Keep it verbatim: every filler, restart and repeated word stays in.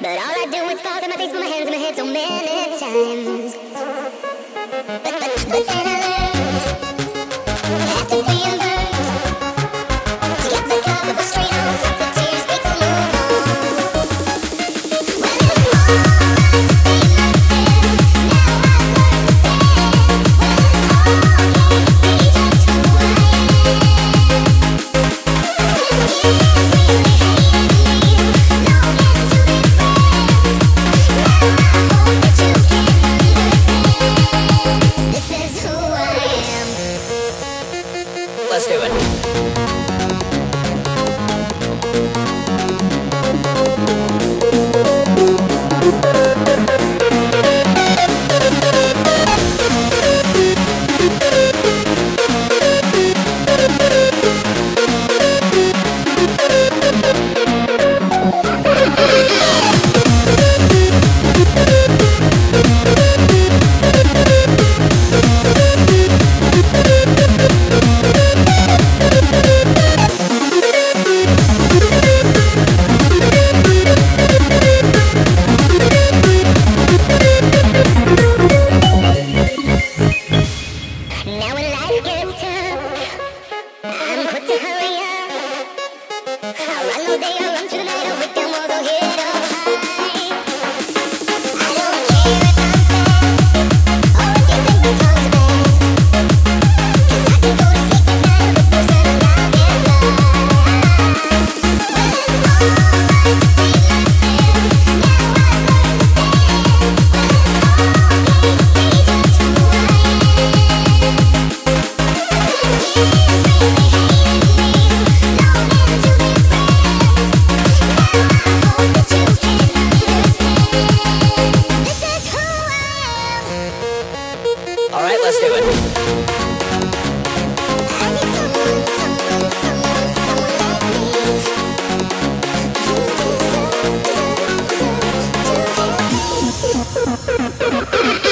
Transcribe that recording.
But all I do is fall to my face, put my hands in my head so many times. But, but, but then I learn, after being burned, to get the cup of the straight on, suck the tears, make the move on. Well, it was alright to be myself, now I've learned to stand. Well, it's all can't be just who I am. Spent years really hating me, longing to be friends. Now I hope that you can understand. This is who I am. Let's do it. Now when life gets tough, I'm quick to hurry up. I run all day, I run through the night, I break down walls, I'll hit it up high. I don't care if I'm fat, or if you think my tongue's bad, 'cause I can go to sleep at night with the person I love and love. Well, it's alright to be myself, now I've learned to stand. Well, it's all can't be just who I am. Years really hating me, longing to be friends. Now I hope that you can understand. This is who I am. All right, let's do it. I need someone, someone, someone, someone like me. You deserve, deserve, deserve to have me.